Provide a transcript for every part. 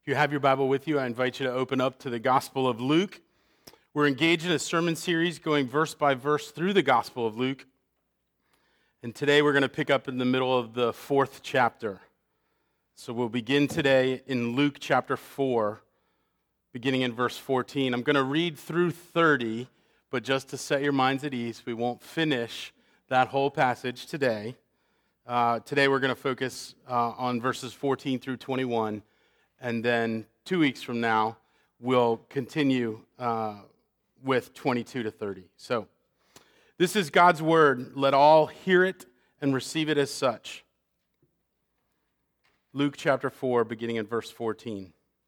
If you have your Bible with you, I invite you to open up to the Gospel of Luke. We're engaged in a sermon series going verse by verse through the Gospel of Luke. And today we're going to pick up in the middle of the 4th chapter. So we'll begin today in Luke chapter 4, beginning in verse 14. I'm going to read through 30, but just to set your minds at ease, we won't finish that whole passage today. Today we're going to focus on verses 14 through 21. And then 2 weeks from now, we'll continue with 22 to 30. So, this is God's word. Let all hear it and receive it as such. Luke chapter 4, beginning in verse 14.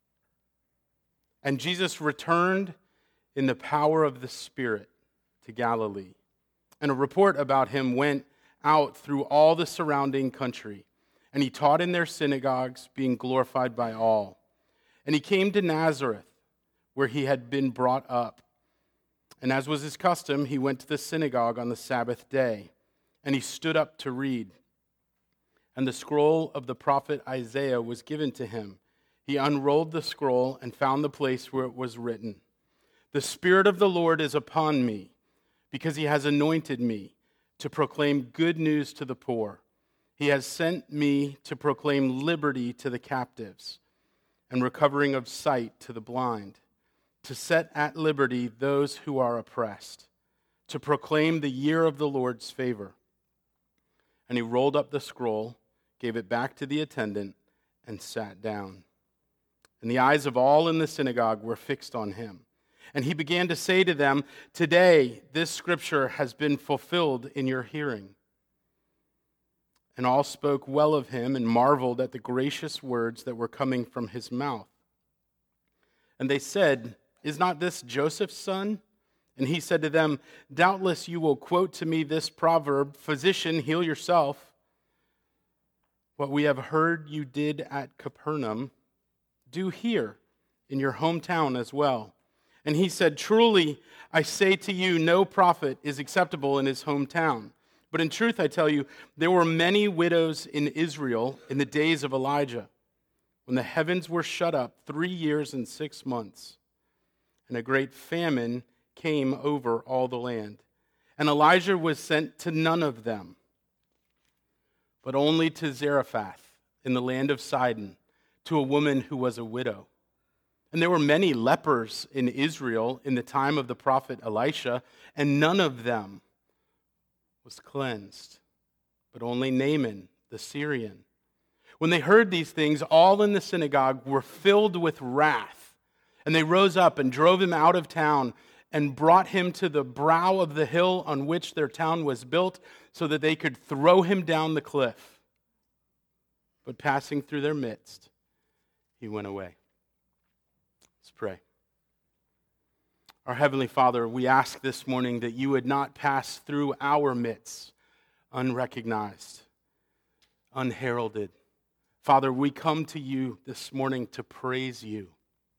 And Jesus returned in the power of the Spirit to Galilee. And a report about him went out through all the surrounding country. And he taught in their synagogues, being glorified by all. And he came to Nazareth, where he had been brought up. And as was his custom, he went to the synagogue on the Sabbath day. And he stood up to read. And the scroll of the prophet Isaiah was given to him. He unrolled the scroll and found the place where it was written, "The Spirit of the Lord is upon me, because he has anointed me to proclaim good news to the poor. He has sent me to proclaim liberty to the captives and recovering of sight to the blind, to set at liberty those who are oppressed, to proclaim the year of the Lord's favor." And he rolled up the scroll, gave it back to the attendant, and sat down. And the eyes of all in the synagogue were fixed on him. And he began to say to them, "Today this scripture has been fulfilled in your hearing." And all spoke well of him and marveled at the gracious words that were coming from his mouth. And they said, "Is not this Joseph's son?" And he said to them, "Doubtless you will quote to me this proverb, 'Physician, heal yourself. What we have heard you did at Capernaum, do here in your hometown as well." And he said, "Truly, I say to you, no prophet is acceptable in his hometown. But in truth, I tell you, there were many widows in Israel in the days of Elijah, when the heavens were shut up 3 years and 6 months, and a great famine came over all the land. And Elijah was sent to none of them, but only to Zarephath in the land of Sidon, to a woman who was a widow. And there were many lepers in Israel in the time of the prophet Elisha, and none of them was cleansed, but only Naaman the Syrian. When they heard these things, all in the synagogue were filled with wrath, and they rose up and drove him out of town and brought him to the brow of the hill on which their town was built, so that they could throw him down the cliff. But passing through their midst, he went away. Let's pray. Our Heavenly Father, we ask this morning that you would not pass through our midst unrecognized, unheralded. Father, we come to you this morning to praise you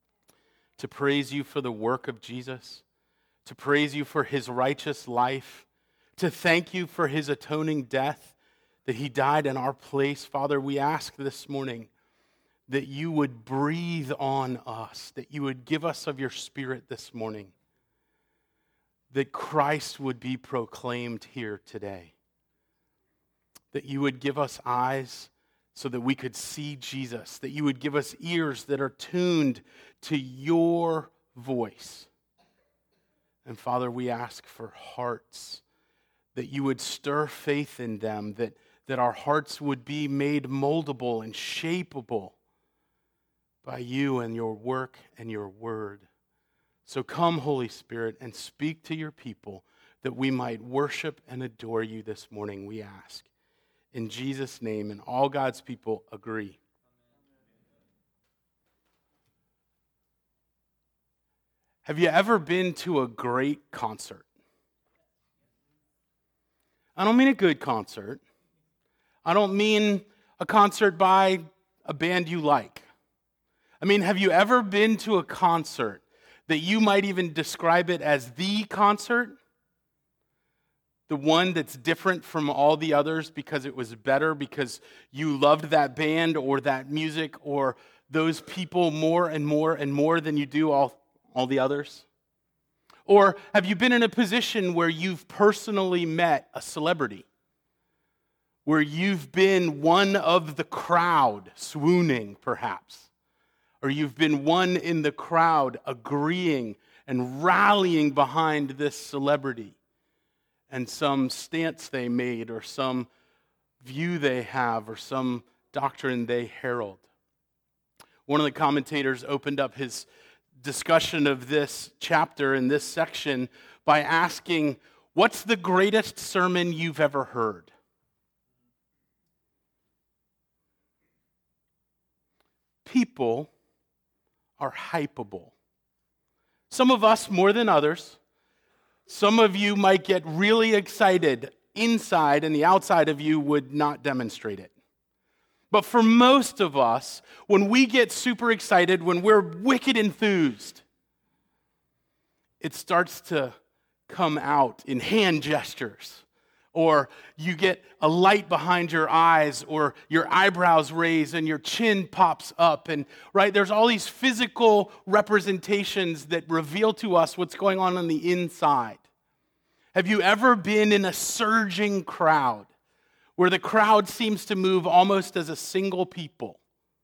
for the work of Jesus, to praise you for his righteous life, to thank you for his atoning death, that he died in our place. Father, we ask this morning that you would breathe on us, that you would give us of your Spirit this morning, that Christ would be proclaimed here today, that you would give us eyes so that we could see Jesus, that you would give us ears that are tuned to your voice. And Father, we ask for hearts, that you would stir faith in them, that our hearts would be made moldable and shapeable by you and your work and your word. So come, Holy Spirit, and speak to your people that we might worship and adore you this morning, we ask. In Jesus' name, and all God's people agree. Have you ever been to a great concert? I don't mean a good concert. I don't mean a concert by a band you like. I mean, have you ever been to a concert that you might even describe it as the concert? The one that's different from all the others because it was better, because you loved that band or that music or those people more and more and more than you do all the others? Or have you been in a position where you've personally met a celebrity? Where you've been one of the crowd swooning, perhaps? Or you've been one in the crowd agreeing and rallying behind this celebrity and some stance they made or some view they have or some doctrine they herald. One of the commentators opened up his discussion of this chapter in this section by asking, what's the greatest sermon you've ever heard? People are hypeable. Some of us more than others. Some of you might get really excited inside, and the outside of you would not demonstrate it. But for most of us, when we get super excited, when we're wicked enthused, it starts to come out in hand gestures. Or you get a light behind your eyes, or your eyebrows raise and your chin pops up. And right, there's all these physical representations that reveal to us what's going on the inside. Have you ever been in a surging crowd where the crowd seems to move almost as a single people?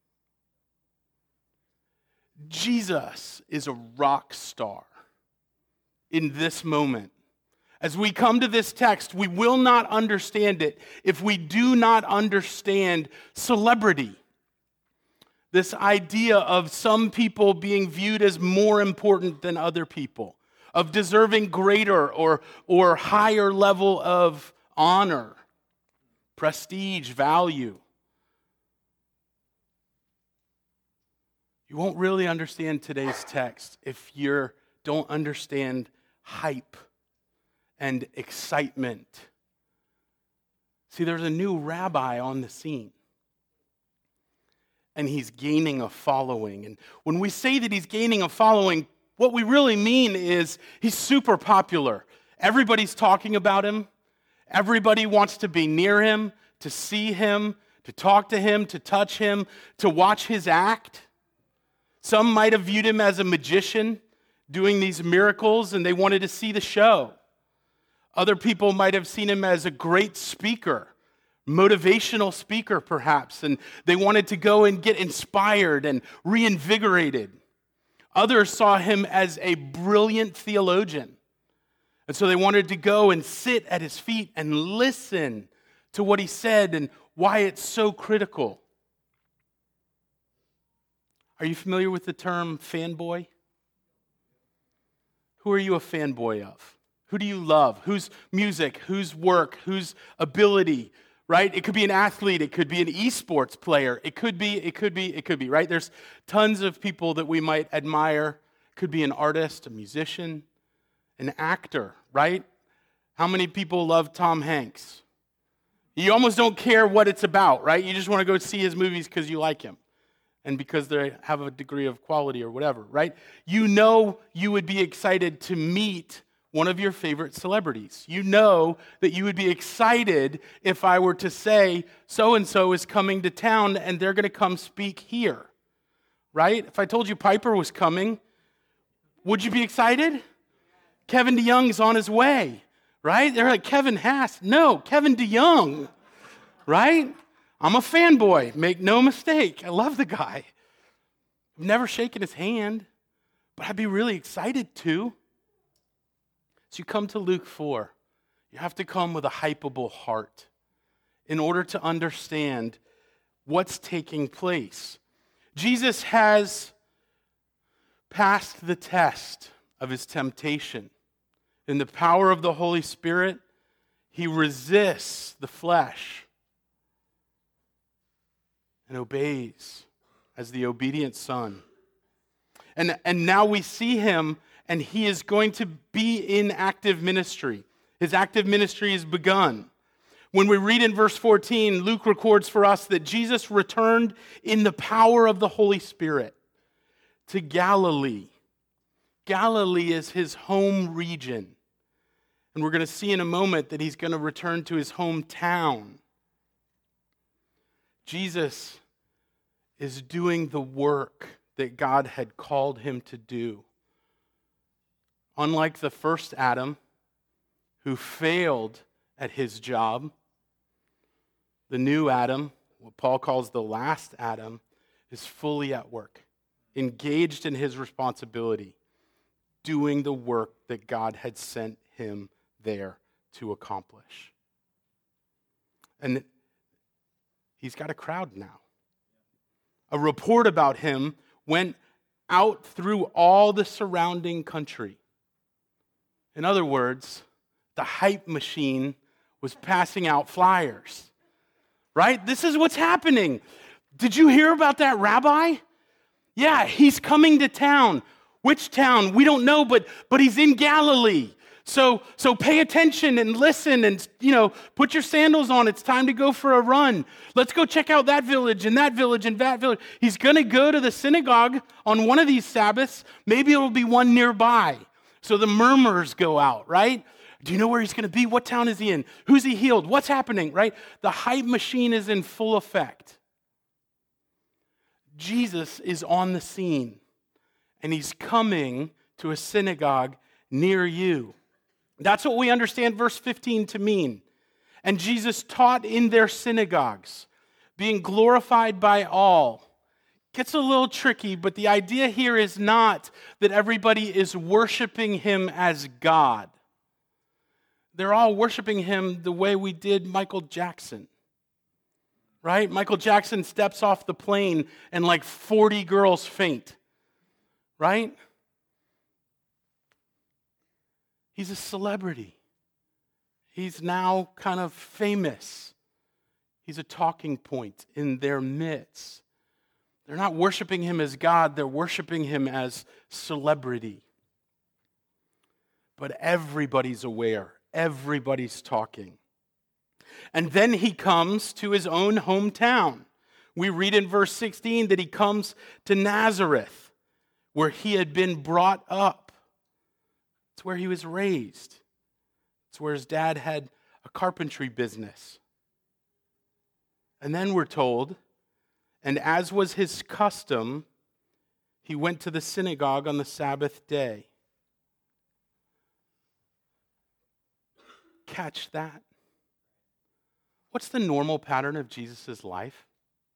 Jesus is a rock star in this moment. As we come to this text, we will not understand it if we do not understand celebrity. This idea of some people being viewed as more important than other people, of deserving greater or higher level of honor, prestige, value. You won't really understand today's text if you don't understand hype and excitement. See, there's a new rabbi on the scene. And he's gaining a following. And when we say that he's gaining a following, what we really mean is he's super popular. Everybody's talking about him. Everybody wants to be near him, to see him, to talk to him, to touch him, to watch his act. Some might have viewed him as a magician doing these miracles, and they wanted to see the show. Other people might have seen him as a great speaker, motivational speaker perhaps, and they wanted to go and get inspired and reinvigorated. Others saw him as a brilliant theologian, and so they wanted to go and sit at his feet and listen to what he said and why it's so critical. Are you familiar with the term fanboy? Who are you a fanboy of? Who do you love? Whose music, whose work, whose ability, right? It could be an athlete, it could be an esports player, it could be, right? There's tons of people that we might admire. It could be an artist, a musician, an actor, right? How many people love Tom Hanks? You almost don't care what it's about, right? You just want to go see his movies because you like him and because they have a degree of quality or whatever, right? You know you would be excited to meet one of your favorite celebrities. You know that you would be excited if I were to say, so-and-so is coming to town and they're going to come speak here, right? If I told you Piper was coming, would you be excited? Kevin DeYoung is on his way, right? They're like, Kevin Haas. No, Kevin DeYoung, right? I'm a fanboy, make no mistake. I love the guy. I've never shaken his hand, but I'd be really excited to. So you come to Luke 4. You have to come with a hypeable heart in order to understand what's taking place. Jesus has passed the test of his temptation. In the power of the Holy Spirit, he resists the flesh and obeys as the obedient son. And now we see him, and he is going to be in active ministry. His active ministry has begun. When we read in verse 14, Luke records for us that Jesus returned in the power of the Holy Spirit to Galilee. Galilee is his home region. And we're going to see in a moment that he's going to return to his hometown. Jesus is doing the work that God had called him to do. Unlike the first Adam, who failed at his job, the new Adam, what Paul calls the last Adam, is fully at work, engaged in his responsibility, doing the work that God had sent him there to accomplish. And he's got a crowd now. A report about him went out through all the surrounding country. In other words, the hype machine was passing out flyers. Right? This is what's happening. Did you hear about that rabbi? Yeah, he's coming to town. Which town? We don't know, but he's in Galilee. So pay attention and listen and, put your sandals on. It's time to go for a run. Let's go check out that village and that village and that village. He's going to go to the synagogue on one of these Sabbaths. Maybe it'll be one nearby. So the murmurs go out, right? Do you know where he's going to be? What town is he in? Who's he healed? What's happening, right? The hype machine is in full effect. Jesus is on the scene, and he's coming to a synagogue near you. That's what we understand verse 15 to mean. And Jesus taught in their synagogues, being glorified by all. Gets a little tricky, but the idea here is not that everybody is worshiping him as God. They're all worshiping him the way we did Michael Jackson, right? Michael Jackson steps off the plane and like 40 girls faint, right? He's a celebrity. He's now kind of famous. He's a talking point in their midst. They're not worshiping him as God, they're worshiping him as celebrity. But everybody's aware. Everybody's talking. And then he comes to his own hometown. We read in verse 16 that he comes to Nazareth, where he had been brought up. It's where he was raised. It's where his dad had a carpentry business. And then we're told, and as was his custom, he went to the synagogue on the Sabbath day. Catch that. What's the normal pattern of Jesus' life?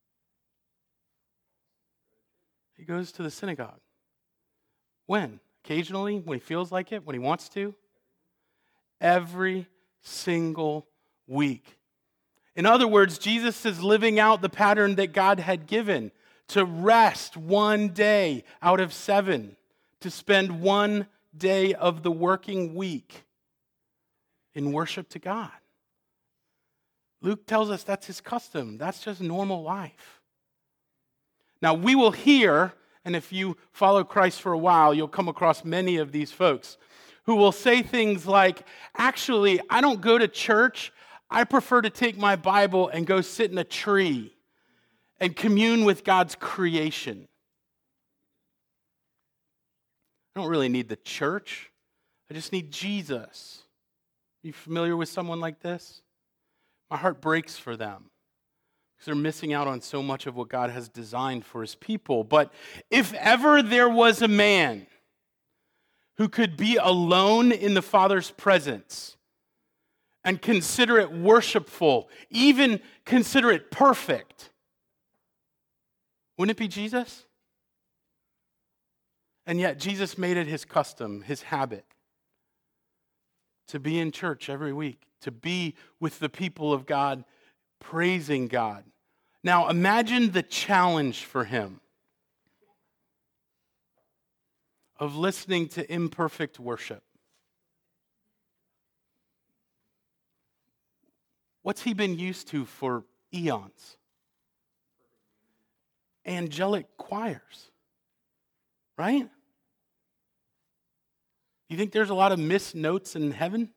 He goes to the synagogue. When? Occasionally? When he feels like it? When he wants to? Every single week. In other words, Jesus is living out the pattern that God had given to rest one day out of 7, to spend one day of the working week in worship to God. Luke tells us that's his custom. That's just normal life. Now, we will hear, and if you follow Christ for a while, you'll come across many of these folks who will say things like, actually, I don't go to church. I prefer to take my Bible and go sit in a tree and commune with God's creation. I don't really need the church. I just need Jesus. You familiar with someone like this? My heart breaks for them because they're missing out on so much of what God has designed for his people. But if ever there was a man who could be alone in the Father's presence and consider it worshipful, even consider it perfect, wouldn't it be Jesus? And yet Jesus made it his custom, his habit, to be in church every week, to be with the people of God, praising God. Now imagine the challenge for him of listening to imperfect worship. What's he been used to for eons? Angelic choirs, right? You think there's a lot of missed notes in heaven?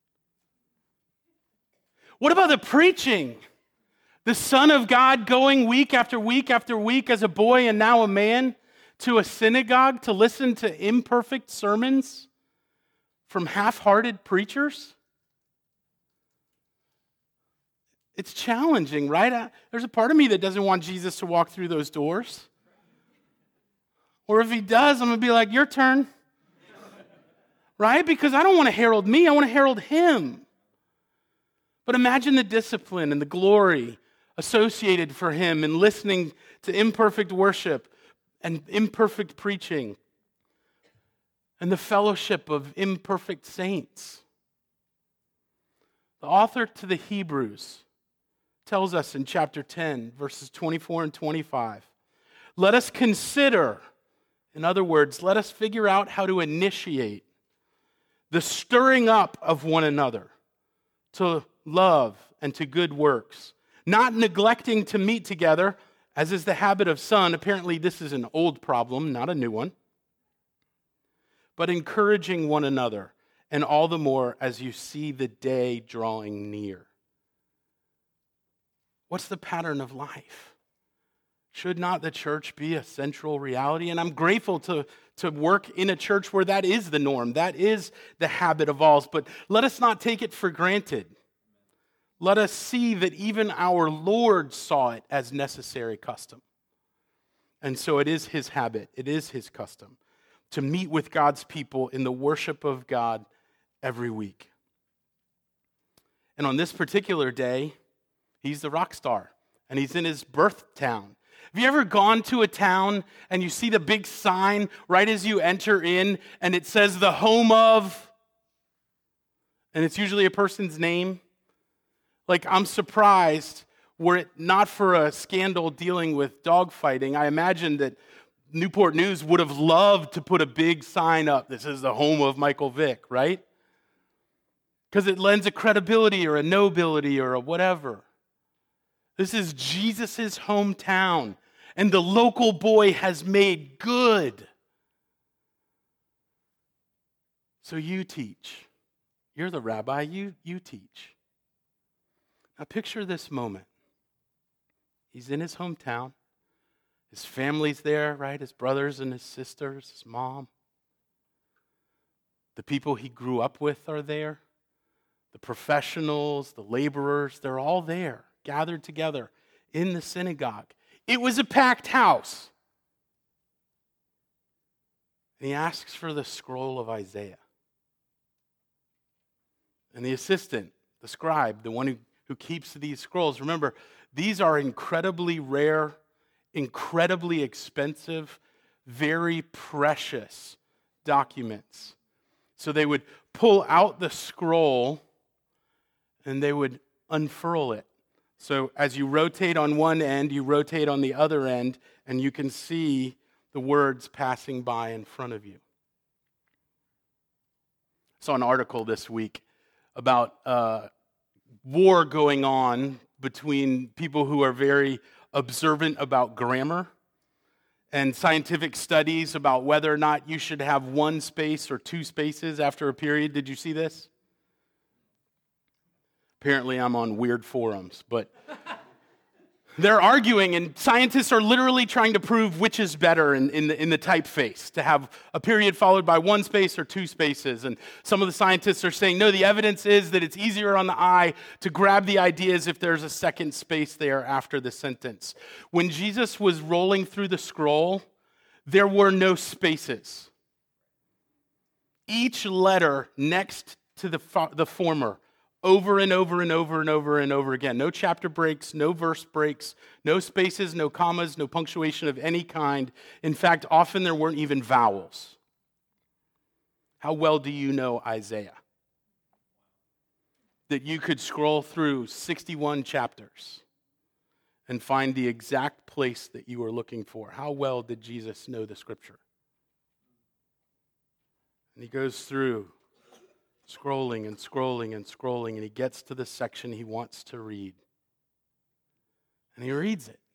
What about the preaching? The Son of God going week after week after week as a boy and now a man to a synagogue to listen to imperfect sermons from half-hearted preachers? It's challenging, right? There's a part of me that doesn't want Jesus to walk through those doors. Or if he does, I'm going to be like, your turn. Right? Because I don't want to herald me, I want to herald him. But imagine the discipline and the glory associated for him in listening to imperfect worship and imperfect preaching and the fellowship of imperfect saints. The author to the Hebrews tells us in chapter 10, verses 24 and 25, let us consider, in other words, let us figure out how to initiate the stirring up of one another to love and to good works, not neglecting to meet together, as is the habit of some. Apparently, this is an old problem, not a new one. But encouraging one another, and all the more as you see the day drawing near. What's the pattern of life? Should not the church be a central reality? And I'm grateful to work in a church where that is the norm. That is the habit of all. But let us not take it for granted. Let us see that even our Lord saw it as necessary custom. And so it is his habit, it is his custom to meet with God's people in the worship of God every week. And on this particular day, he's the rock star, and he's in his birth town. Have you ever gone to a town and you see the big sign right as you enter in, and it says the home of, and it's usually a person's name? Like, I'm surprised, were it not for a scandal dealing with dogfighting, I imagine that Newport News would have loved to put a big sign up that says the home of Michael Vick, right? Because it lends a credibility or a nobility or a whatever. This is Jesus' hometown, and the local boy has made good. So you teach. You're the rabbi, you teach. Now picture this moment. He's in his hometown. His family's there, right? His brothers and his sisters, his mom. The people he grew up with are there. The professionals, the laborers, they're all there, gathered together in the synagogue. It was a packed house. And he asks for the scroll of Isaiah. And the assistant, the scribe, the one who keeps these scrolls, remember, these are incredibly rare, incredibly expensive, very precious documents. So they would pull out the scroll and they would unfurl it. So as you rotate on one end, you rotate on the other end, and you can see the words passing by in front of you. I saw an article this week about war going on between people who are very observant about grammar and scientific studies about whether or not you should have one space or two spaces after a period. Did you see this? Apparently I'm on weird forums, but they're arguing, and scientists are literally trying to prove which is better in the typeface, to have a period followed by one space or two spaces. And some of the scientists are saying, no, the evidence is that it's easier on the eye to grab the ideas if there's a second space there after the sentence. When Jesus was rolling through the scroll, there were no spaces. Each letter next to the former, over and over and over and over and over again. No chapter breaks, no verse breaks, no spaces, no commas, no punctuation of any kind. In fact, often there weren't even vowels. How well do you know Isaiah? That you could scroll through 61 chapters and find the exact place that you were looking for. How well did Jesus know the scripture? And he goes through scrolling and scrolling and scrolling, and he gets to the section he wants to read. And he reads it.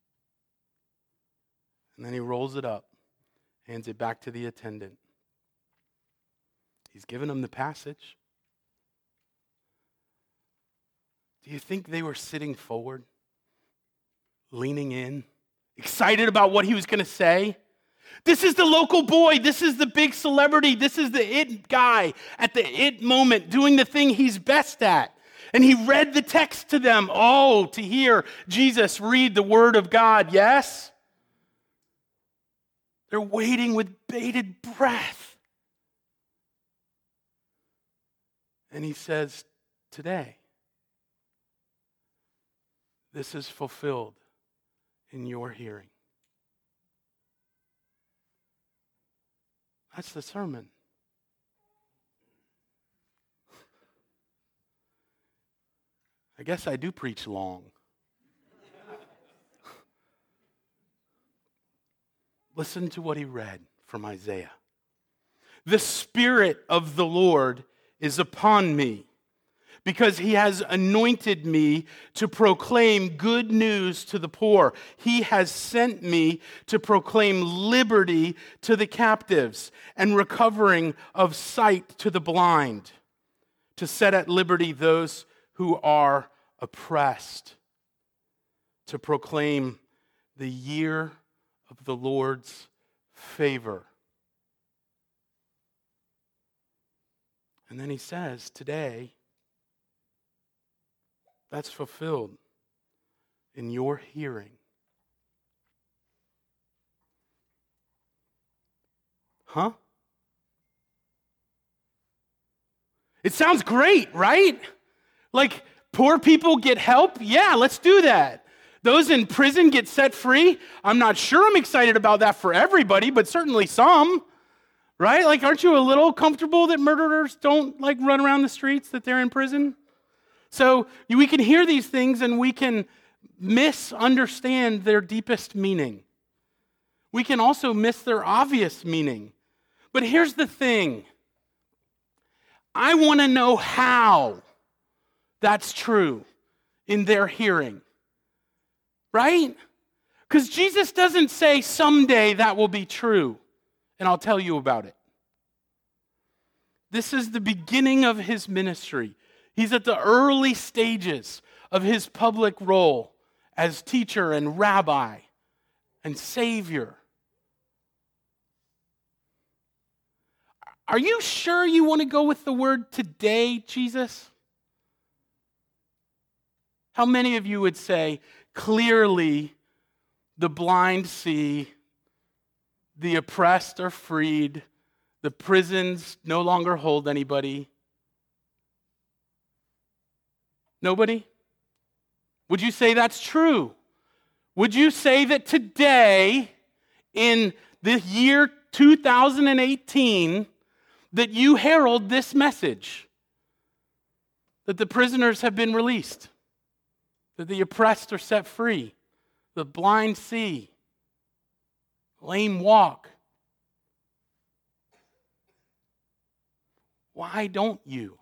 And then he rolls it up, hands it back to the attendant. He's given him the passage. Do you think they were sitting forward, leaning in, excited about what he was going to say? This is the local boy. This is the big celebrity. This is the it guy at the it moment doing the thing he's best at. And he read the text to them. Oh, to hear Jesus read the word of God, yes? They're waiting with bated breath. And he says, today, this is fulfilled in your hearing. That's the sermon. I guess I do preach long. Listen to what he read from Isaiah. The Spirit of the Lord is upon me, because he has anointed me to proclaim good news to the poor. He has sent me to proclaim liberty to the captives and recovering of sight to the blind, to set at liberty those who are oppressed, to proclaim the year of the Lord's favor. And then he says, today, that's fulfilled in your hearing. Huh? It sounds great, right? Like, poor people get help? Yeah, let's do that. Those in prison get set free? I'm not sure I'm excited about that for everybody, but certainly some. Right? Like, aren't you a little comfortable that murderers don't, run around the streets, that they're in prison? So we can hear these things and we can misunderstand their deepest meaning. We can also miss their obvious meaning. But here's the thing. I want to know how that's true in their hearing. Right? Because Jesus doesn't say someday that will be true, and I'll tell you about it. This is the beginning of his ministry. He's at the early stages of his public role as teacher and rabbi and savior. Are you sure you want to go with the word today, Jesus? How many of you would say, clearly the blind see, the oppressed are freed, the prisons no longer hold anybody? Nobody? Would you say that's true? Would you say that today, in the year 2018, that you herald this message? That the prisoners have been released, that the oppressed are set free, the blind see, lame walk. Why don't you?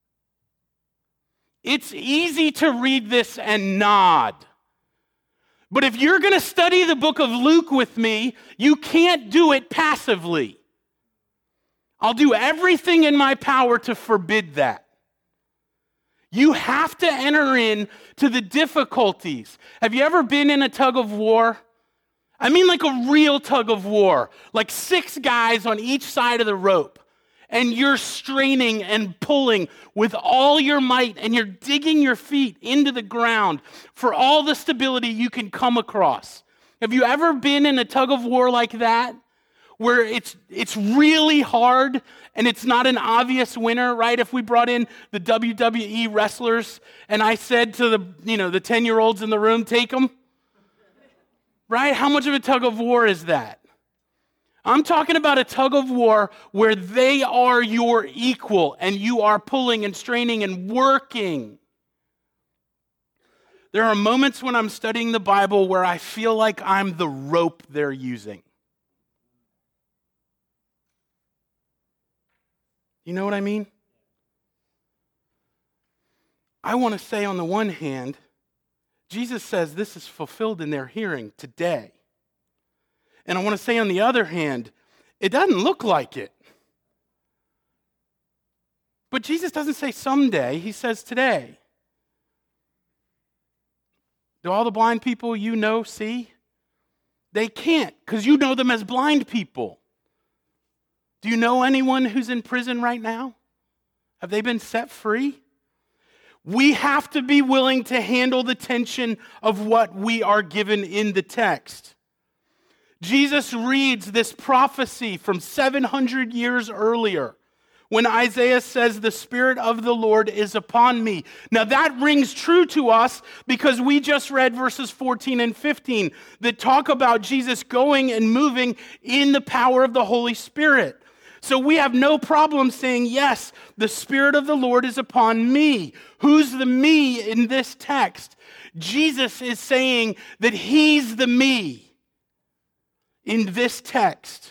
It's easy to read this and nod. But if you're going to study the book of Luke with me, you can't do it passively. I'll do everything in my power to forbid that. You have to enter into the difficulties. Have you ever been in a tug of war? I mean like a real tug of war, like 6 guys on each side of the rope. And you're straining and pulling with all your might, and you're digging your feet into the ground for all the stability you can come across. Have you ever been in a tug of war like that, where it's really hard and it's not an obvious winner, right? If we brought in the WWE wrestlers and I said to the 10-year-olds in the room, take them, right? How much of a tug of war is that? I'm talking about a tug of war where they are your equal and you are pulling and straining and working. There are moments when I'm studying the Bible where I feel like I'm the rope they're using. You know what I mean? I want to say on the one hand, Jesus says this is fulfilled in their hearing today. And I want to say on the other hand, it doesn't look like it. But Jesus doesn't say someday, he says today. Do all the blind people you know see? They can't, because you know them as blind people. Do you know anyone who's in prison right now? Have they been set free? we have to be willing to handle the tension of what we are given in the text. Jesus reads this prophecy from 700 years earlier when Isaiah says, "The Spirit of the Lord is upon me." Now that rings true to us because we just read verses 14 and 15 that talk about Jesus going and moving in the power of the Holy Spirit. So we have no problem saying, yes, the Spirit of the Lord is upon me. Who's the me in this text? Jesus is saying that he's the me in this text.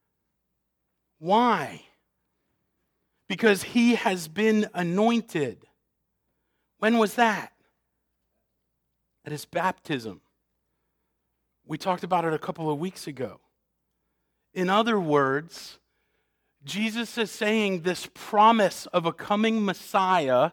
Why? Because he has been anointed. When was that? At his baptism. We talked about it a couple of weeks ago. In other words, Jesus is saying this promise of a coming Messiah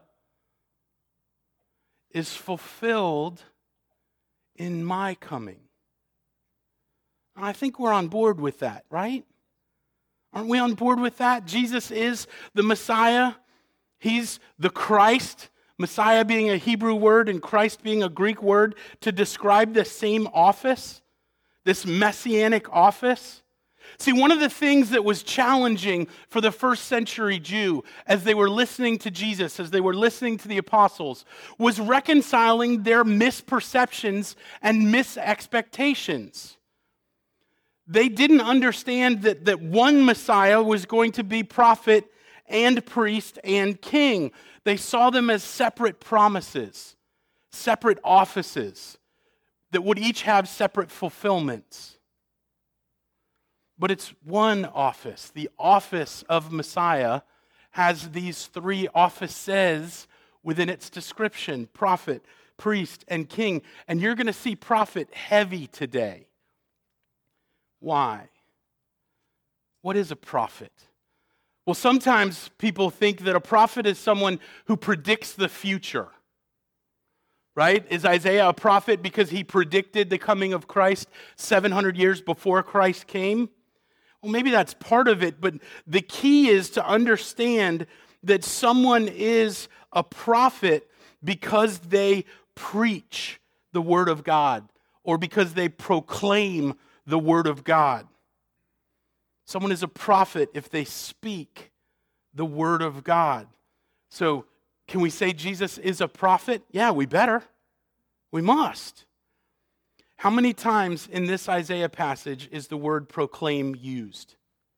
is fulfilled in my coming. And I think we're on board with that, right? Aren't we on board with that? Jesus is the Messiah. He's the Christ. Messiah being a Hebrew word and Christ being a Greek word to describe the same office, this messianic office. See, one of the things that was challenging for the first century Jew as they were listening to Jesus, as they were listening to the apostles, was reconciling their misperceptions and misexpectations. They didn't understand that one Messiah was going to be prophet and priest and king. They saw them as separate promises, separate offices that would each have separate fulfillments. But it's one office. The office of Messiah has these three offices within its description: prophet, priest, and king. And you're going to see prophet heavy today. Why? What is a prophet? Well, sometimes people think that a prophet is someone who predicts the future. Right? Is Isaiah a prophet because he predicted the coming of Christ 700 years before Christ came? Well, maybe that's part of it, but the key is to understand that someone is a prophet because they preach the Word of God or because they proclaim the Word of God. Someone is a prophet if they speak the Word of God. So, can we say Jesus is a prophet? Yeah, we better. We must. How many times in this Isaiah passage is the word proclaim used?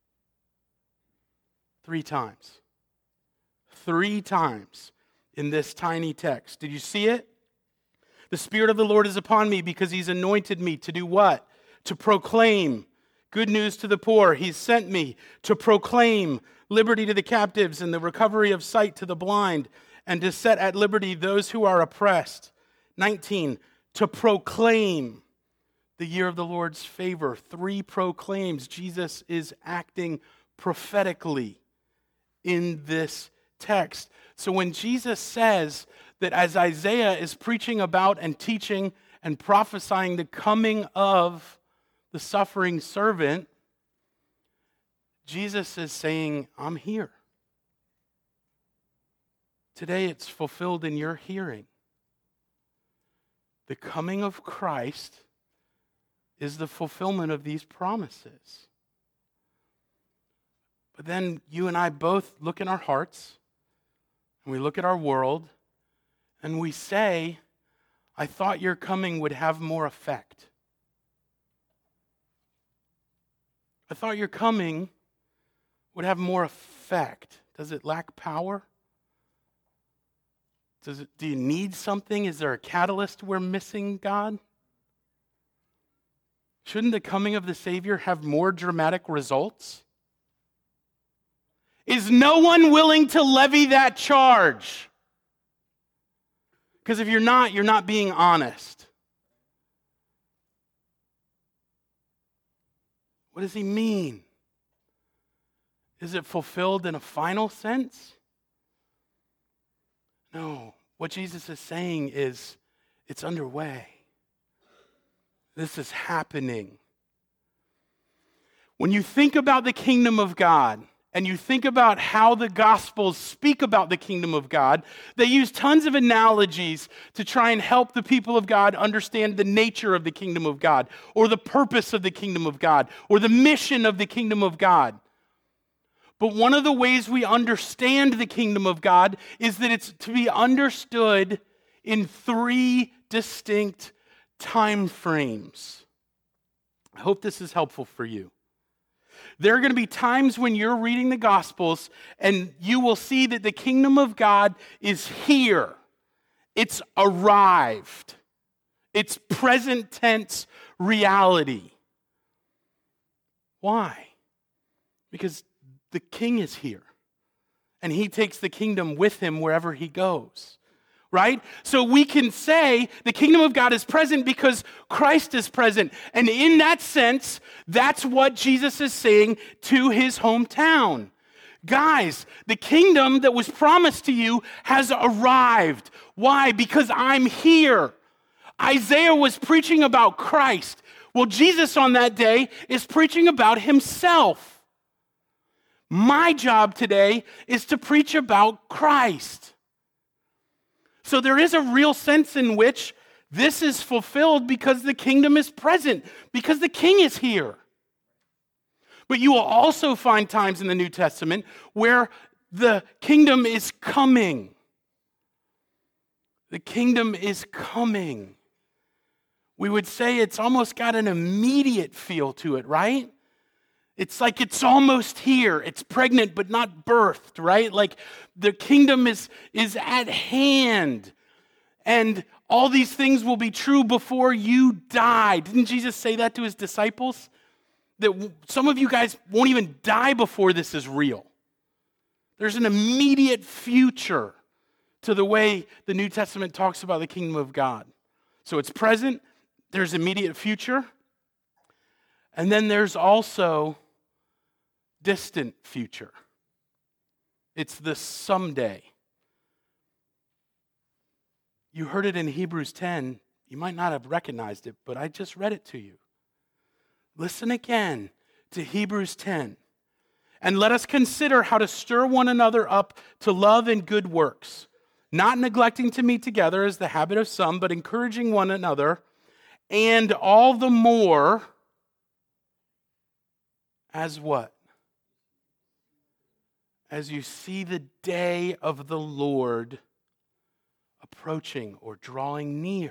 3 times. 3 times in this tiny text. Did you see it? The Spirit of the Lord is upon me because he's anointed me to do what? To proclaim good news to the poor. He's sent me to proclaim liberty to the captives and the recovery of sight to the blind, and to set at liberty those who are oppressed. 19, to proclaim the year of the Lord's favor. 3 proclaims. Jesus is acting prophetically in this text. So when Jesus says that as Isaiah is preaching about and teaching and prophesying the coming of the suffering servant, Jesus is saying, I'm here. Today it's fulfilled in your hearing. The coming of Christ is the fulfillment of these promises. But then you and I both look in our hearts, and we look at our world, and we say, I thought your coming would have more effect. I thought your coming would have more effect. Does it lack power? Do you need something? Is there a catalyst we're missing, God? Shouldn't the coming of the Savior have more dramatic results? Is no one willing to levy that charge? Because if you're not being honest. What does he mean? Is it fulfilled in a final sense? No. What Jesus is saying is, it's underway. This is happening. When you think about the kingdom of God and you think about how the Gospels speak about the kingdom of God, they use tons of analogies to try and help the people of God understand the nature of the kingdom of God, or the purpose of the kingdom of God, or the mission of the kingdom of God. But one of the ways we understand the kingdom of God is that it's to be understood in 3 distinct time frames. I hope this is helpful for you. There are going to be times when you're reading the Gospels and you will see that the kingdom of God is here. It's arrived. It's present tense reality. Why? Because the king is here, and he takes the kingdom with him wherever he goes, right? So we can say the kingdom of God is present because Christ is present. And in that sense, that's what Jesus is saying to his hometown. Guys, the kingdom that was promised to you has arrived. Why? Because I'm here. Isaiah was preaching about Christ. Well, Jesus on that day is preaching about himself. My job today is to preach about Christ. So there is a real sense in which this is fulfilled because the kingdom is present, because the king is here. But you will also find times in the New Testament where the kingdom is coming. The kingdom is coming. We would say it's almost got an immediate feel to it, right? It's like it's almost here. It's pregnant but not birthed, right? Like the kingdom is at hand. And all these things will be true before you die. Didn't Jesus say that to his disciples? That some of you guys won't even die before this is real. There's an immediate future to the way the New Testament talks about the kingdom of God. So it's present, there's immediate future, and then there's also distant future. It's the someday. You heard it in Hebrews 10. You might not have recognized it, but I just read it to you. Listen again to Hebrews 10. And let us consider how to stir one another up to love and good works, not neglecting to meet together as the habit of some, but encouraging one another, and all the more as what? As you see the day of the Lord approaching or drawing near.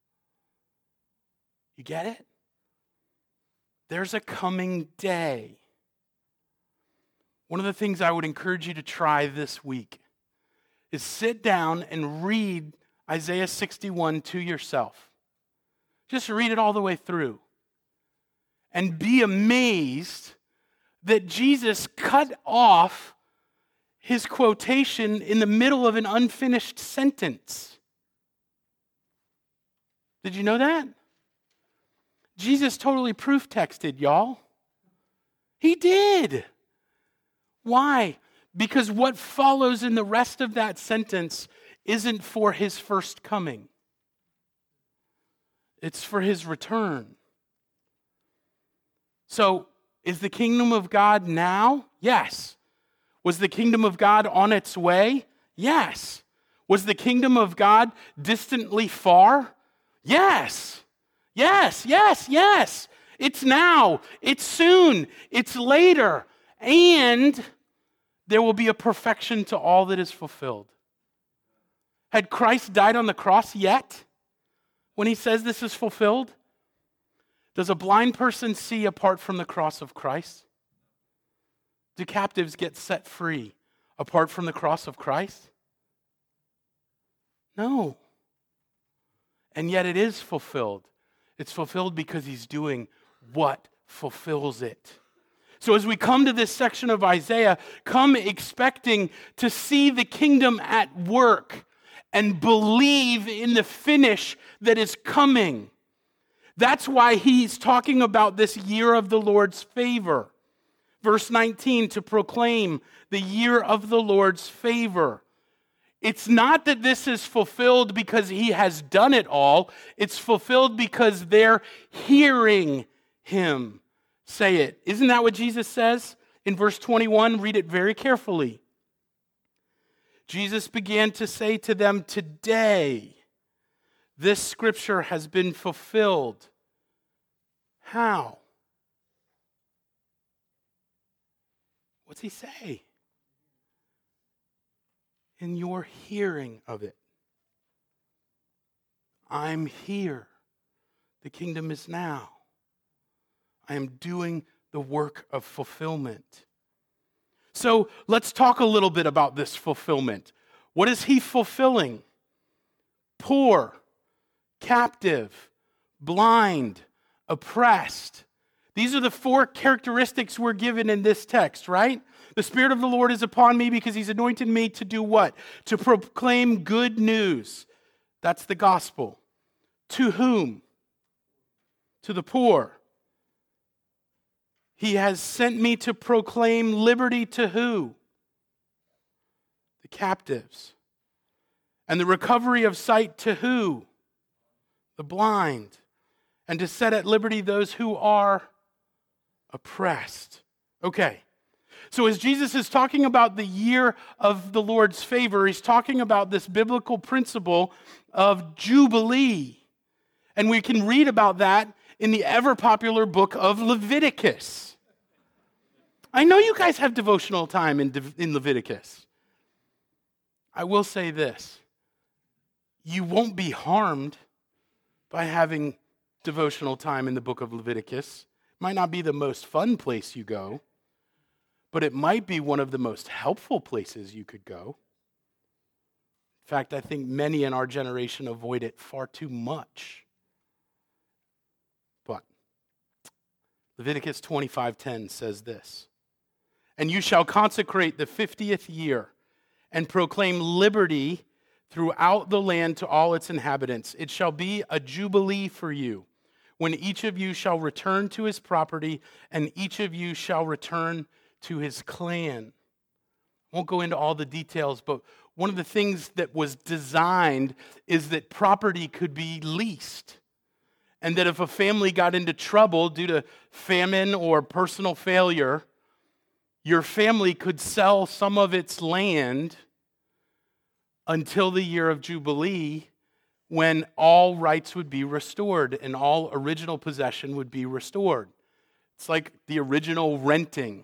You get it? There's a coming day. One of the things I would encourage you to try this week is sit down and read Isaiah 61 to yourself. Just read it all the way through. And be amazed that Jesus cut off his quotation in the middle of an unfinished sentence. Did you know that? Jesus totally proof texted, y'all. He did. Why? Because what follows in the rest of that sentence isn't for his first coming. It's for his return. So, is the kingdom of God now? Yes. Was the kingdom of God on its way? Yes. Was the kingdom of God distantly far? Yes. Yes, yes, yes. It's now. It's soon. It's later. And there will be a perfection to all that is fulfilled. Had Christ died on the cross yet? When he says this is fulfilled? Does a blind person see apart from the cross of Christ? Do captives get set free apart from the cross of Christ? No. And yet it is fulfilled. It's fulfilled because he's doing what fulfills it. So as we come to this section of Isaiah, come expecting to see the kingdom at work and believe in the finish that is coming. That's why he's talking about this year of the Lord's favor. Verse 19, to proclaim the year of the Lord's favor. It's not that this is fulfilled because he has done it all. It's fulfilled because they're hearing him say it. Isn't that what Jesus says In verse 21, read it very carefully. Jesus began to say to them, today, this scripture has been fulfilled. How? What's he say? In your hearing of it. I'm here. The kingdom is now. I am doing the work of fulfillment. So let's talk a little bit about this fulfillment. What is he fulfilling? Poor, captive, blind, oppressed. These are the four characteristics we're given in this text, right? The Spirit of the Lord is upon me because he's anointed me to do what? To proclaim good news. That's the gospel. To whom? To the poor. He has sent me to proclaim liberty to who? The captives. And the recovery of sight to who? The blind. And to set at liberty those who are oppressed. Okay. So as Jesus is talking about the year of the Lord's favor, he's talking about this biblical principle of Jubilee. And we can read about that in the ever-popular book of Leviticus. I know you guys have devotional time in Leviticus. I will say this. You won't be harmed by having devotional time in the book of Leviticus. It might not be the most fun place you go, but it might be one of the most helpful places you could go. In fact, I think many in our generation avoid it far too much. But Leviticus 25:10 says this, and you shall consecrate the 50th year and proclaim liberty throughout the land to all its inhabitants. It shall be a jubilee for you, when each of you shall return to his property, and each of you shall return to his clan. I won't go into all the details, but one of the things that was designed is that property could be leased. And that if a family got into trouble due to famine or personal failure, your family could sell some of its land until the year of Jubilee, when all rights would be restored and all original possession would be restored. It's like the original renting.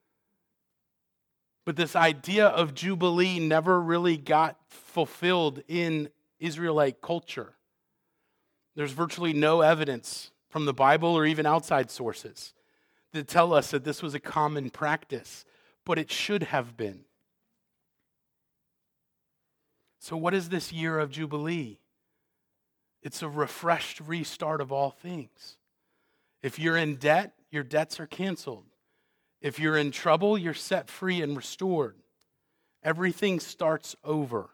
But this idea of Jubilee never really got fulfilled in Israelite culture. There's virtually no evidence from the Bible or even outside sources that tell us that this was a common practice, but it should have been. So what is this year of Jubilee? It's a refreshed restart of all things. If you're in debt, your debts are canceled. If you're in trouble, you're set free and restored. Everything starts over.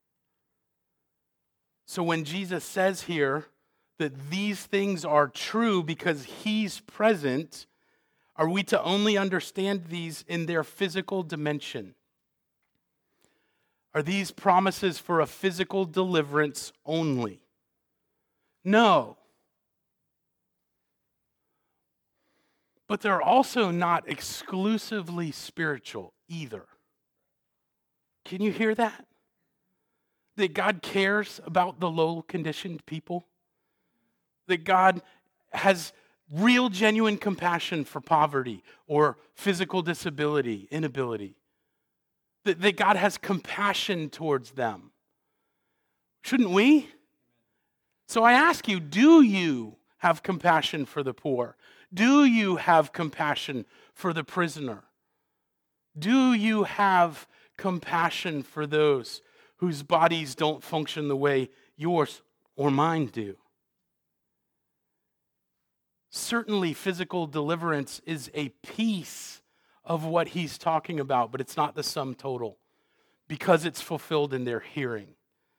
So when Jesus says here that these things are true because he's present, are we to only understand these in their physical dimension? Are these promises for a physical deliverance only? No. But they're also not exclusively spiritual either. Can you hear that? That God cares about the low-conditioned people? That God has real, genuine compassion for poverty or physical disability, inability? That God has compassion towards them? Shouldn't we? So I ask you, do you have compassion for the poor? Do you have compassion for the prisoner? Do you have compassion for those whose bodies don't function the way yours or mine do? Certainly, physical deliverance is a piece of what he's talking about, but it's not the sum total because it's fulfilled in their hearing.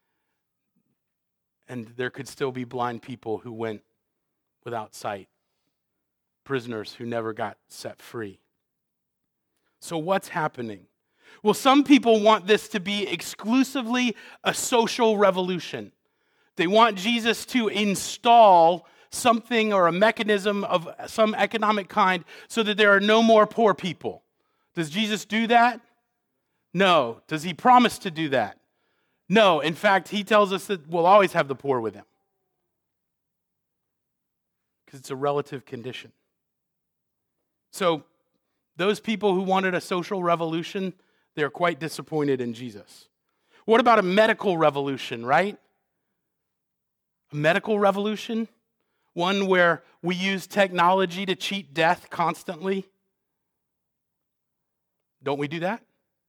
And there could still be blind people who went without sight, prisoners who never got set free. So what's happening? Well, some people want this to be exclusively a social revolution. They want Jesus to install something or a mechanism of some economic kind so that there are no more poor people. Does Jesus do that? No. Does he promise to do that? No. In fact, he tells us that we'll always have the poor with him. Because it's a relative condition. So, those people who wanted a social revolution, they're quite disappointed in Jesus. What about a medical revolution, right? A medical revolution? One where we use technology to cheat death constantly? Don't we do that?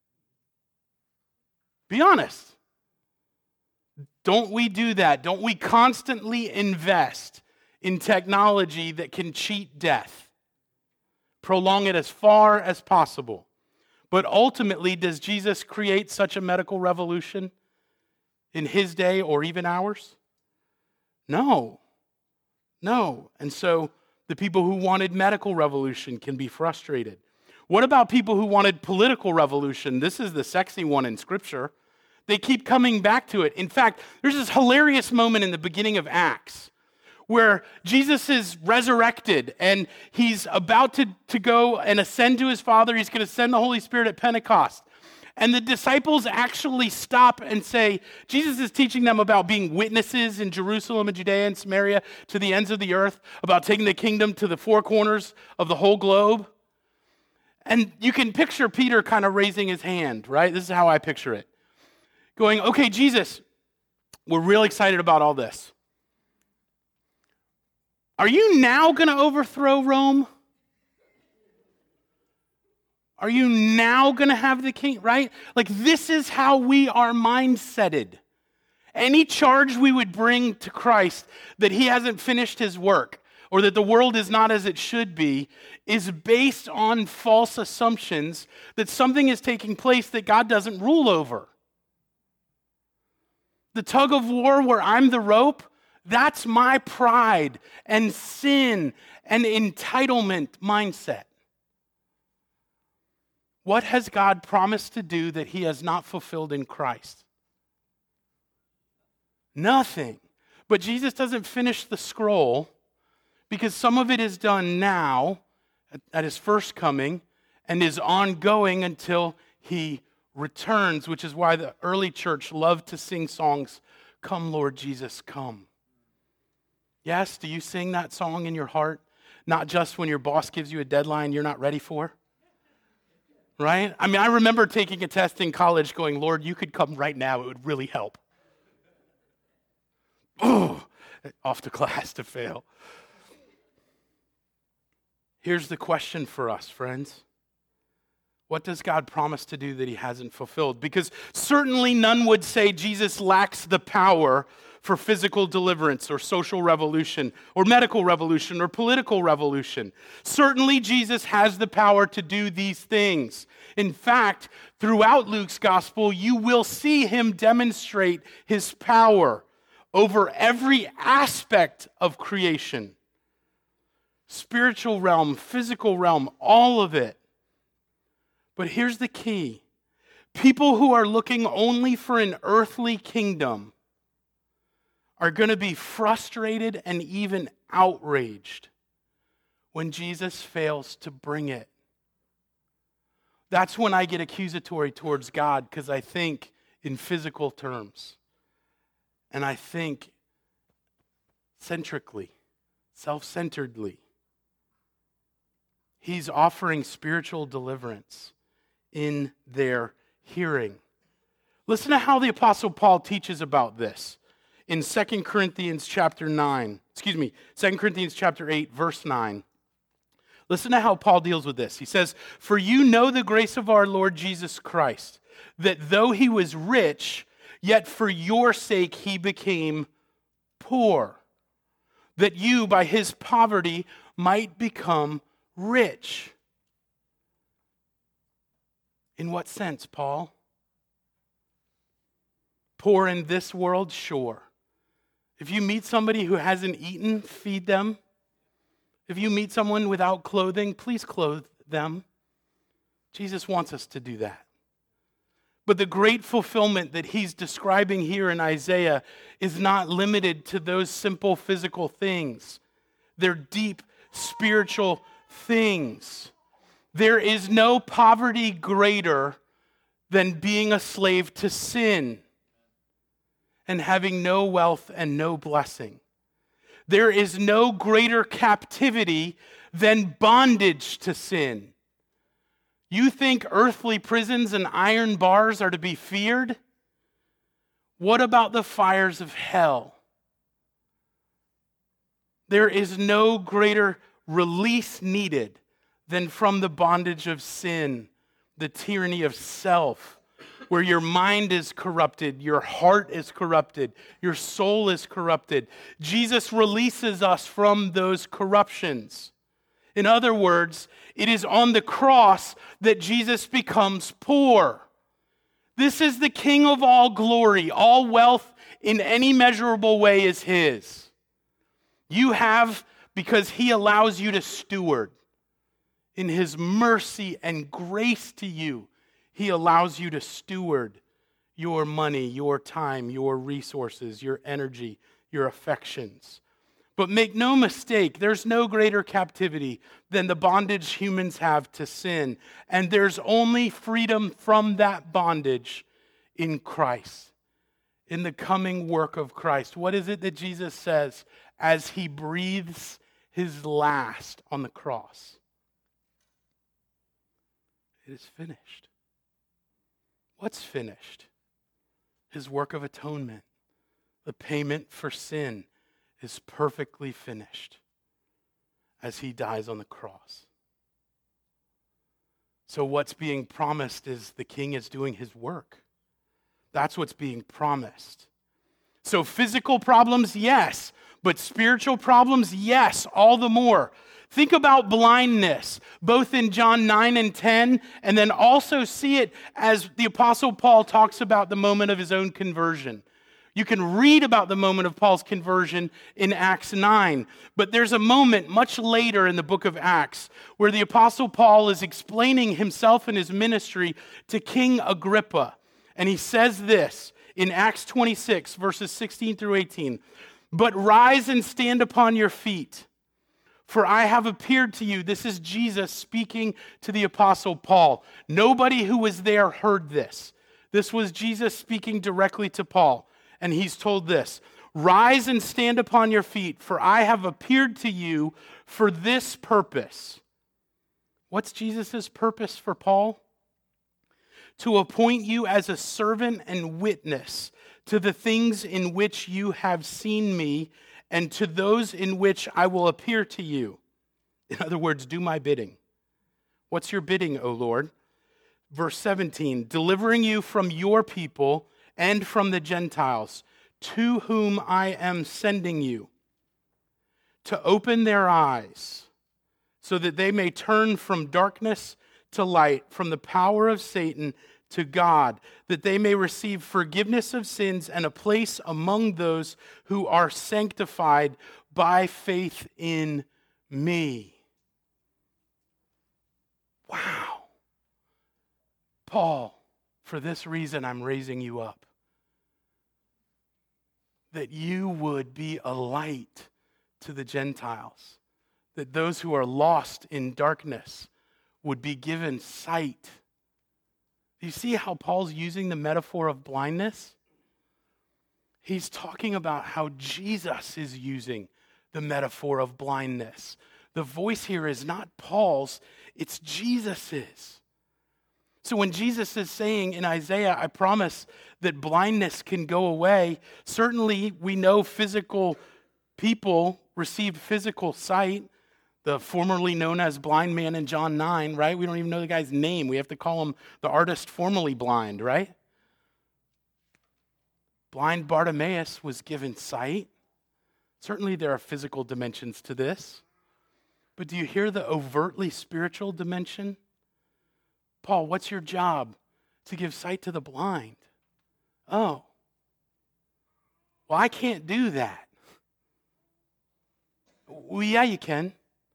Be honest. Don't we do that? Don't we constantly invest in technology that can cheat death? Prolong it as far as possible. But ultimately, does Jesus create such a medical revolution in his day or even ours? No. No. And so the people who wanted medical revolution can be frustrated. What about people who wanted political revolution? This is the sexy one in Scripture. They keep coming back to it. In fact, there's this hilarious moment in the beginning of Acts where Jesus is resurrected and he's about to go and ascend to his Father. He's going to send the Holy Spirit at Pentecost. And the disciples actually stop and say, Jesus is teaching them about being witnesses in Jerusalem and Judea and Samaria to the ends of the earth, about taking the kingdom to the four corners of the whole globe. And you can picture Peter kind of raising his hand, right? This is how I picture it. Going, okay, Jesus, we're real excited about all this. Are you now going to overthrow Rome? Are you now going to have the king, right? Like, this is how we are mindseted. Any charge we would bring to Christ that he hasn't finished his work or that the world is not as it should be is based on false assumptions that something is taking place that God doesn't rule over. The tug of war where I'm the rope, that's my pride and sin and entitlement mindset. What has God promised to do that he has not fulfilled in Christ? Nothing. But Jesus doesn't finish the scroll because some of it is done now at his first coming and is ongoing until he returns, which is why the early church loved to sing songs, "Come, Lord Jesus, come." Yes, do you sing that song in your heart? Not just when your boss gives you a deadline you're not ready for? Right? I mean, I remember taking a test in college going, Lord, you could come right now. It would really help. Oh, off to class to fail. Here's the question for us, friends. What does God promise to do that he hasn't fulfilled? Because certainly none would say Jesus lacks the power for physical deliverance or social revolution or medical revolution or political revolution. Certainly Jesus has the power to do these things. In fact, throughout Luke's gospel, you will see him demonstrate his power over every aspect of creation. Spiritual realm, physical realm, all of it. But here's the key. People who are looking only for an earthly kingdom are going to be frustrated and even outraged when Jesus fails to bring it. That's when I get accusatory towards God because I think in physical terms. And I think centrically, self-centeredly. He's offering spiritual deliverance in their hearing. Listen to how the Apostle Paul teaches about this in 2 Corinthians chapter 8, verse 9. Listen to how Paul deals with this. He says, "For you know the grace of our Lord Jesus Christ, that though he was rich, yet for your sake he became poor, that you by his poverty might become rich." In what sense, Paul? Poor in this world? Sure. If you meet somebody who hasn't eaten, feed them. If you meet someone without clothing, please clothe them. Jesus wants us to do that. But the great fulfillment that he's describing here in Isaiah is not limited to those simple physical things. They're deep spiritual things. There is no poverty greater than being a slave to sin and having no wealth and no blessing. There is no greater captivity than bondage to sin. You think earthly prisons and iron bars are to be feared? What about the fires of hell? There is no greater release needed than from the bondage of sin, the tyranny of self, where your mind is corrupted, your heart is corrupted, your soul is corrupted. Jesus releases us from those corruptions. In other words, it is on the cross that Jesus becomes poor. This is the King of all glory. All wealth in any measurable way is his. You have because he allows you to steward. In his mercy and grace to you, he allows you to steward your money, your time, your resources, your energy, your affections. But make no mistake, there's no greater captivity than the bondage humans have to sin. And there's only freedom from that bondage in Christ, in the coming work of Christ. What is it that Jesus says as he breathes his last on the cross? It is finished. What's finished? His work of atonement. The payment for sin is perfectly finished as he dies on the cross. So what's being promised is the King is doing his work. That's what's being promised. So physical problems, yes. But spiritual problems, yes, all the more. Think about blindness, both in John 9 and 10, and then also see it as the Apostle Paul talks about the moment of his own conversion. You can read about the moment of Paul's conversion in Acts 9, but there's a moment much later in the book of Acts where the Apostle Paul is explaining himself and his ministry to King Agrippa. And he says this in Acts 26, verses 16 through 18, "But rise and stand upon your feet, for I have appeared to you." This is Jesus speaking to the Apostle Paul. Nobody who was there heard this. This was Jesus speaking directly to Paul. And he's told this, "Rise and stand upon your feet, for I have appeared to you for this purpose." What's Jesus' purpose for Paul? "To appoint you as a servant and witness to the things in which you have seen me, and to those in which I will appear to you." In other words, do my bidding. What's your bidding, O Lord? Verse 17, "Delivering you from your people and from the Gentiles, to whom I am sending you, to open their eyes, so that they may turn from darkness to light, from the power of Satan to God, that they may receive forgiveness of sins and a place among those who are sanctified by faith in me." Wow. Paul, for this reason I'm raising you up, that you would be a light to the Gentiles, that those who are lost in darkness would be given sight. Do you see how Paul's using the metaphor of blindness? He's talking about how Jesus is using the metaphor of blindness. The voice here is not Paul's, it's Jesus's. So when Jesus is saying in Isaiah, "I promise that blindness can go away," certainly we know physical people received physical sight. The formerly known as blind man in John 9, right? We don't even know the guy's name. We have to call him the artist formerly blind, right? Blind Bartimaeus was given sight. Certainly there are physical dimensions to this. But do you hear the overtly spiritual dimension? Paul, what's your job? To give sight to the blind. Oh. Well, I can't do that. Well, yeah, you can.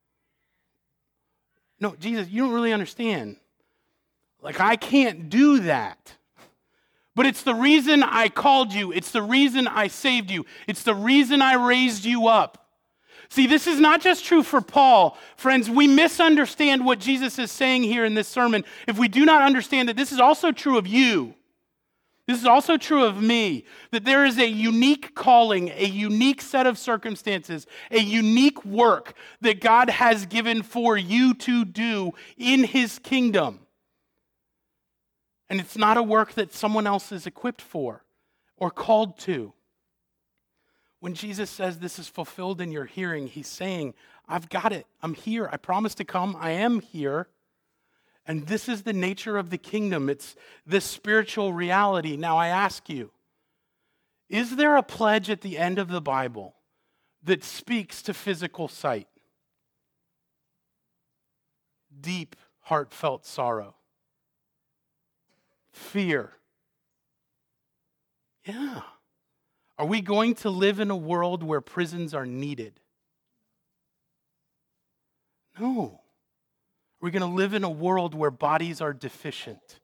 No, Jesus, you don't really understand. Like, I can't do that. But it's the reason I called you. It's the reason I saved you. It's the reason I raised you up. See, this is not just true for Paul. Friends, we misunderstand what Jesus is saying here in this sermon if we do not understand that this is also true of you. This is also true of me, that there is a unique calling, a unique set of circumstances, a unique work that God has given for you to do in his kingdom. And it's not a work that someone else is equipped for or called to. When Jesus says this is fulfilled in your hearing, he's saying, I've got it. I'm here. I promised to come. I am here. And this is the nature of the kingdom. It's this spiritual reality. Now I ask you, is there a pledge at the end of the Bible that speaks to physical sight? Deep, heartfelt sorrow. Fear. Yeah. Are we going to live in a world where prisons are needed? No. Are we going to live in a world where bodies are deficient?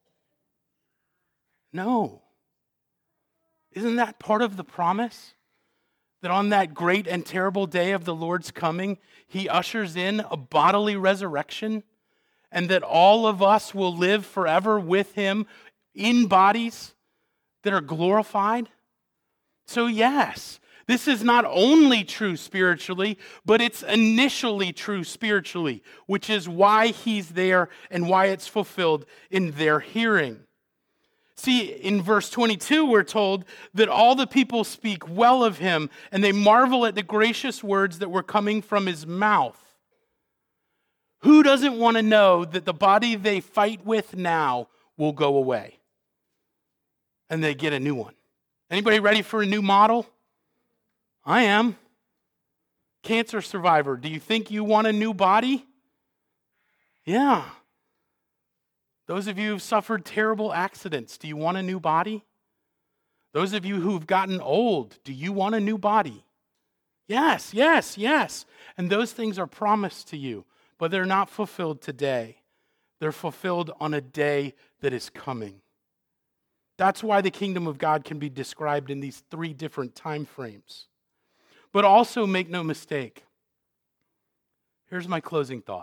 No. Isn't that part of the promise? That on that great and terrible day of the Lord's coming, he ushers in a bodily resurrection, and that all of us will live forever with him in bodies that are glorified? So yes, this is not only true spiritually, but it's initially true spiritually, which is why he's there and why it's fulfilled in their hearing. See, in verse 22, we're told that all the people speak well of him, and they marvel at the gracious words that were coming from his mouth. Who doesn't want to know that the body they fight with now will go away? And they get a new one. Anybody ready for a new model? I am. Cancer survivor, do you think you want a new body? Yeah. Those of you who've suffered terrible accidents, do you want a new body? Those of you who've gotten old, do you want a new body? Yes, yes, yes. And those things are promised to you, but they're not fulfilled today. They're fulfilled on a day that is coming. That's why the kingdom of God can be described in these three different time frames. But also, make no mistake, here's my closing thought.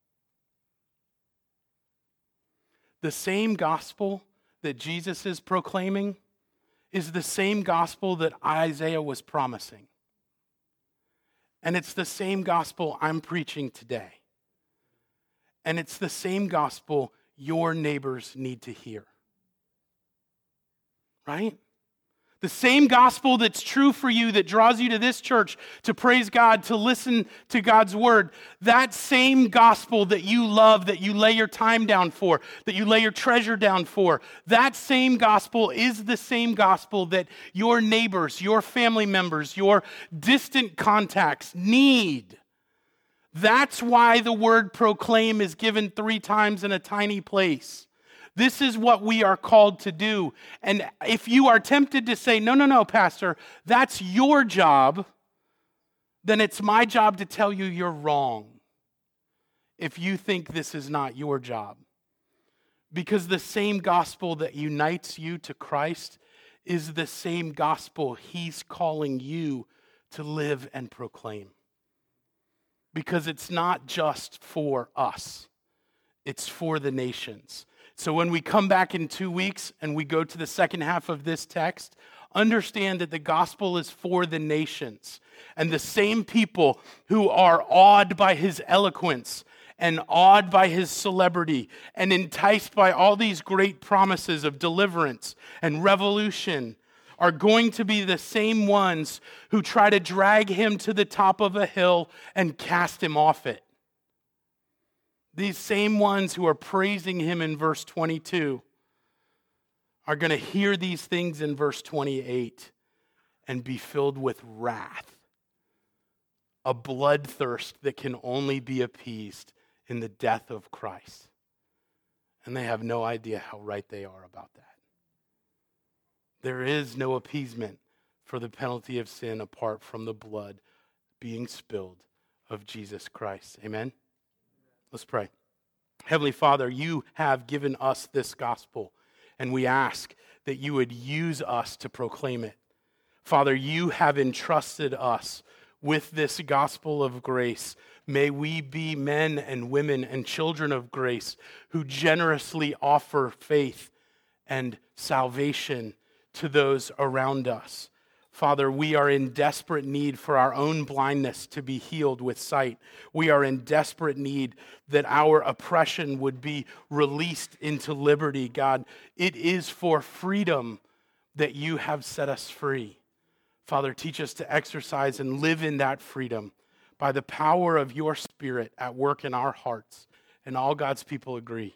The same gospel that Jesus is proclaiming is the same gospel that Isaiah was promising. And it's the same gospel I'm preaching today. And it's the same gospel your neighbors need to hear. Right? The same gospel that's true for you, that draws you to this church to praise God, to listen to God's word. That same gospel that you love, that you lay your time down for, that you lay your treasure down for. That same gospel is the same gospel that your neighbors, your family members, your distant contacts need. That's why the word proclaim is given 3 times in a tiny place. This is what we are called to do. And if you are tempted to say, no, Pastor, that's your job, then it's my job to tell you you're wrong if you think this is not your job. Because the same gospel that unites you to Christ is the same gospel he's calling you to live and proclaim. Because it's not just for us, it's for the nations. So when we come back in 2 weeks and we go to the second half of this text, understand that the gospel is for the nations. And the same people who are awed by his eloquence and awed by his celebrity and enticed by all these great promises of deliverance and revolution are going to be the same ones who try to drag him to the top of a hill and cast him off it. These same ones who are praising him in verse 22 are going to hear these things in verse 28 and be filled with wrath, a bloodthirst that can only be appeased in the death of Christ. And they have no idea how right they are about that. There is no appeasement for the penalty of sin apart from the blood being spilled of Jesus Christ. Amen? Let's pray. Heavenly Father, you have given us this gospel, and we ask that you would use us to proclaim it. Father, you have entrusted us with this gospel of grace. May we be men and women and children of grace who generously offer faith and salvation to those around us. Father, we are in desperate need for our own blindness to be healed with sight. We are in desperate need that our oppression would be released into liberty, God. It is for freedom that you have set us free. Father, teach us to exercise and live in that freedom by the power of your Spirit at work in our hearts. And all God's people agree.